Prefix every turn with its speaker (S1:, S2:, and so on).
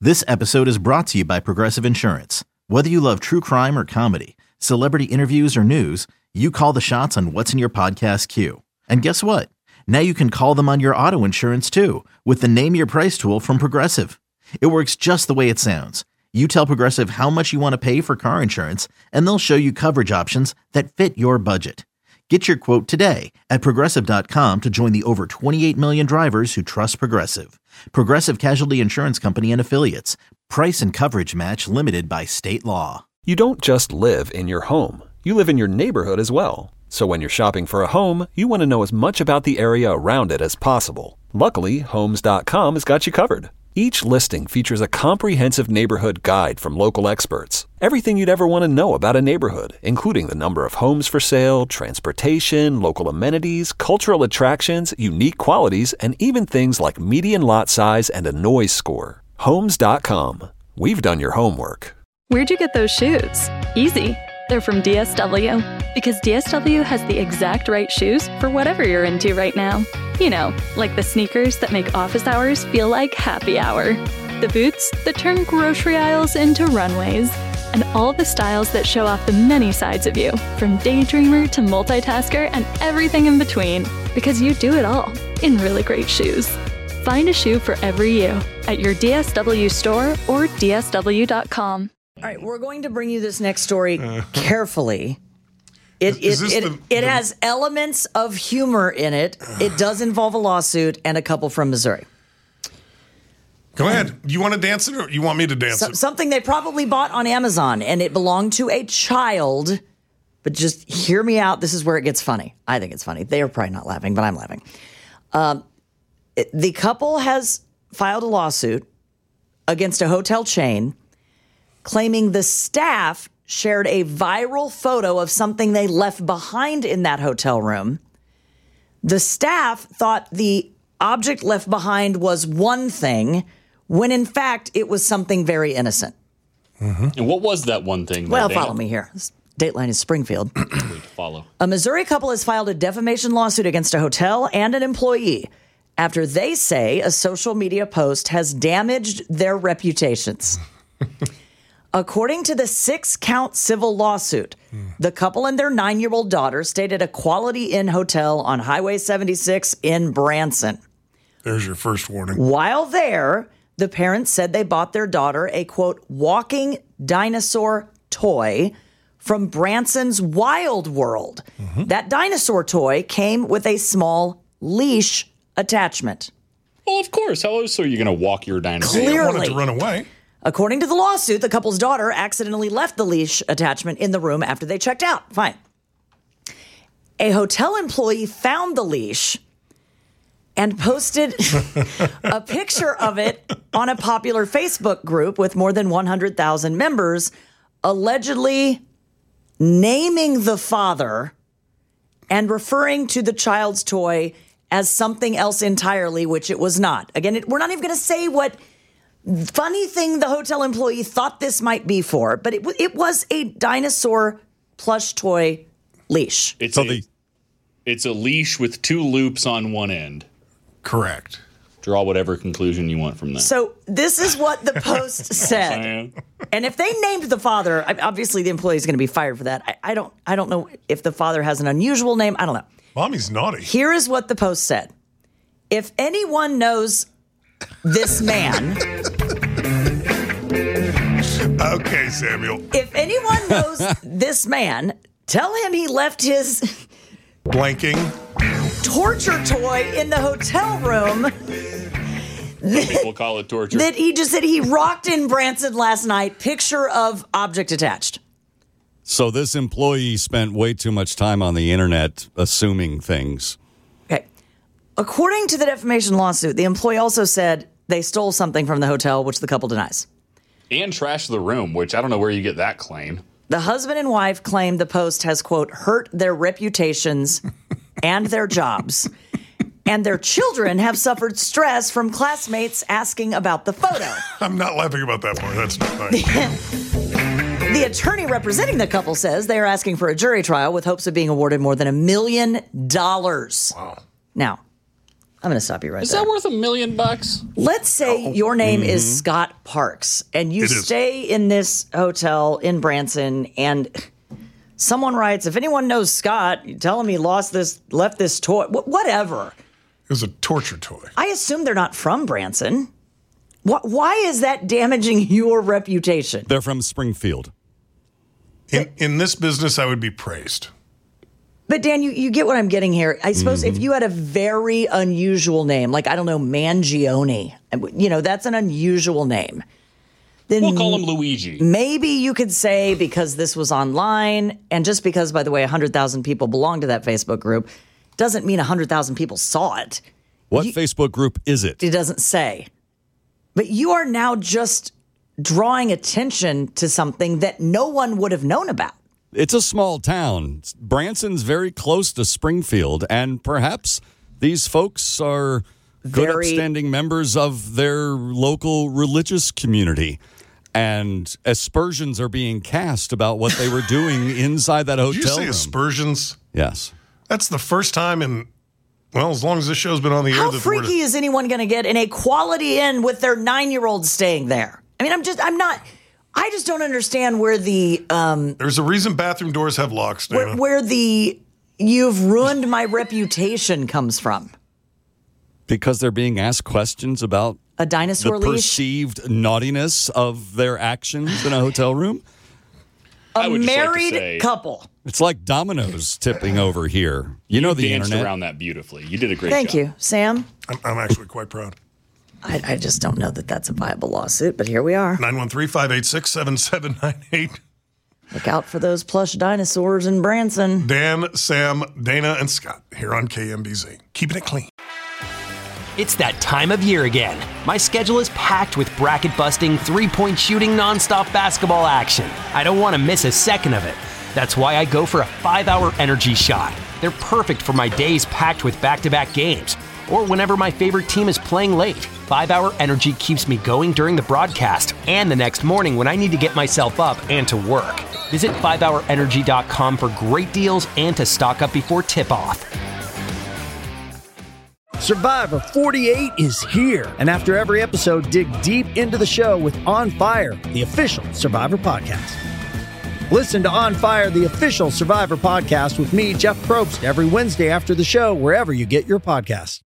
S1: This episode is brought to you by Progressive Insurance. Whether you love true crime or comedy, celebrity interviews or news, you call the shots on what's in your podcast queue. And guess what? Now you can call them on your auto insurance too with the Name Your Price tool from Progressive. It works just the way it sounds. You tell Progressive how much you want to pay for car insurance, and they'll show you coverage options that fit your budget. Get your quote today at Progressive.com to join the over 28 million drivers who trust Progressive. Progressive Casualty Insurance Company and Affiliates. Price and coverage match limited by state law.
S2: You don't just live in your home. You live in your neighborhood as well. So when you're shopping for a home, you want to know as much about the area around it as possible. Luckily, Homes.com has got you covered. Each listing features a comprehensive neighborhood guide from local experts. Everything you'd ever want to know about a neighborhood, including the number of homes for sale, transportation, local amenities, cultural attractions, unique qualities, and even things like median lot size and a noise score. Homes.com. We've done your homework.
S3: Where'd you get those shoes? Easy. They're from DSW. Because DSW has the exact right shoes for whatever you're into right now. You know, like the sneakers that make office hours feel like happy hour. The boots that turn grocery aisles into runways. And all the styles that show off the many sides of you, from daydreamer to multitasker and everything in between. Because you do it all in really great shoes. Find a shoe for every you at your DSW store or DSW.com.
S4: All right, we're going to bring you this next story carefully. It has elements of humor in it. It does involve a lawsuit and a couple from Missouri.
S5: Go ahead. You want to dance it or you want me to dance it?
S4: Something they probably bought on Amazon, and it belonged to a child. But just hear me out. This is where it gets funny. I think it's funny. They are probably not laughing, but I'm laughing. The couple has filed a lawsuit against a hotel chain claiming the staff shared a viral photo of something they left behind in that hotel room. The staff thought the object left behind was one thing, when in fact it was something very innocent.
S6: Mm-hmm. And what was that one thing?
S4: Well, follow me here. Dateline is Springfield.
S6: Follow.
S4: A Missouri couple has filed a defamation lawsuit against a hotel and an employee after they say a social media post has damaged their reputations. According to the 6-count civil lawsuit, the couple and their 9-year-old daughter stayed at a Quality Inn hotel on Highway 76 in Branson.
S5: There's your first warning.
S4: While there, the parents said they bought their daughter a, quote, walking dinosaur toy from Branson's Wild World. Mm-hmm. That dinosaur toy came with a small leash attachment.
S6: Well, of course. How else are you going to walk your dinosaur?
S4: Clearly.
S5: They don't want it to run away.
S4: According to the lawsuit, the couple's daughter accidentally left the leash attachment in the room after they checked out. Fine. A hotel employee found the leash and posted a picture of it on a popular Facebook group with more than 100,000 members, allegedly naming the father and referring to the child's toy as something else entirely, which it was not. Again, we're not even going to say what funny thing the hotel employee thought this might be for, but it was a dinosaur plush toy leash.
S6: It's a leash with 2 loops on one end.
S5: Correct.
S6: Draw whatever conclusion you want from that.
S4: So this is what the post said. And if they named the father, obviously the employee is going to be fired for that. I don't know if the father has an unusual name. I don't know.
S5: Mommy's naughty.
S4: Here is what the post said. If anyone knows this man.
S5: Okay, Samuel.
S4: If anyone knows this man, tell him he left his
S5: blanking
S4: torture toy in the hotel room.
S6: People call it torture.
S4: That he just said he rocked in Branson last night. Picture of object attached.
S7: So this employee spent way too much time on the internet assuming things.
S4: Okay. According to the defamation lawsuit, the employee also said they stole something from the hotel, which the couple denies.
S6: And trashed the room, which I don't know where you get that claim.
S4: The husband and wife claim the post has, quote, hurt their reputations and their jobs. And their children have suffered stress from classmates asking about the photo.
S5: I'm not laughing about that part. That's not nice.
S4: The attorney representing the couple says they are asking for a jury trial with hopes of being awarded more than $1 million.
S5: Wow.
S4: Now, I'm going to stop you right there.
S6: Is that worth $1 million?
S4: Let's say your name is Scott Parks, and you stay in this hotel in Branson, and someone writes, if anyone knows Scott, you tell him he left this toy, whatever.
S5: It was a torture toy.
S4: I assume they're not from Branson. Why is that damaging your reputation?
S7: They're from Springfield.
S5: In this business, I would be praised.
S4: But Dan, you get what I'm getting here. I suppose if you had a very unusual name, like, I don't know, Mangione, that's an unusual name. Then
S6: we'll call him Luigi.
S4: Maybe you could say, because this was online, and just because, by the way, 100,000 people belong to that Facebook group, doesn't mean 100,000 people saw it.
S7: What Facebook group is it?
S4: It doesn't say. But you are now just drawing attention to something that no one would have known about.
S7: It's a small town. Branson's very close to Springfield, and perhaps these folks are good, upstanding members of their local religious community. And aspersions are being cast about what they were doing inside that hotel
S5: Did you say
S7: room.
S5: Aspersions?
S7: Yes.
S5: That's the first time in, as long as this show's been on the air.
S4: How freaky is anyone going to get in a Quality Inn with their 9-year-old staying there? I mean, I just don't understand where the...
S5: There's a reason bathroom doors have locks, Dana.
S4: Where the "you've ruined my reputation" comes from.
S7: Because they're being asked questions about
S4: a dinosaur leash?
S7: Perceived naughtiness of their actions in a hotel room?
S4: A married couple.
S7: It's like dominoes tipping over here. You know the
S6: danced
S7: internet.
S6: around that beautifully. You did a great job.
S4: Thank you. Sam?
S5: I'm actually quite proud.
S4: I just don't know that that's a viable lawsuit, but here we are.
S5: 913-586-7798.
S4: Look out for those plush dinosaurs in Branson.
S5: Dan, Sam, Dana, and Scott here on KMBZ. Keeping it clean.
S8: It's that time of year again. My schedule is packed with bracket-busting, three-point shooting, nonstop basketball action. I don't want to miss a second of it. That's why I go for a 5-hour energy shot. They're perfect for my days packed with back-to-back games, or whenever my favorite team is playing late. 5-hour energy keeps me going during the broadcast and the next morning when I need to get myself up and to work. Visit 5hourenergy.com for great deals and to stock up before tip-off.
S9: Survivor 48 is here, and after every episode, dig deep into the show with On Fire, the official Survivor podcast. Listen to On Fire, the official Survivor podcast with me, Jeff Probst, every Wednesday after the show, wherever you get your podcasts.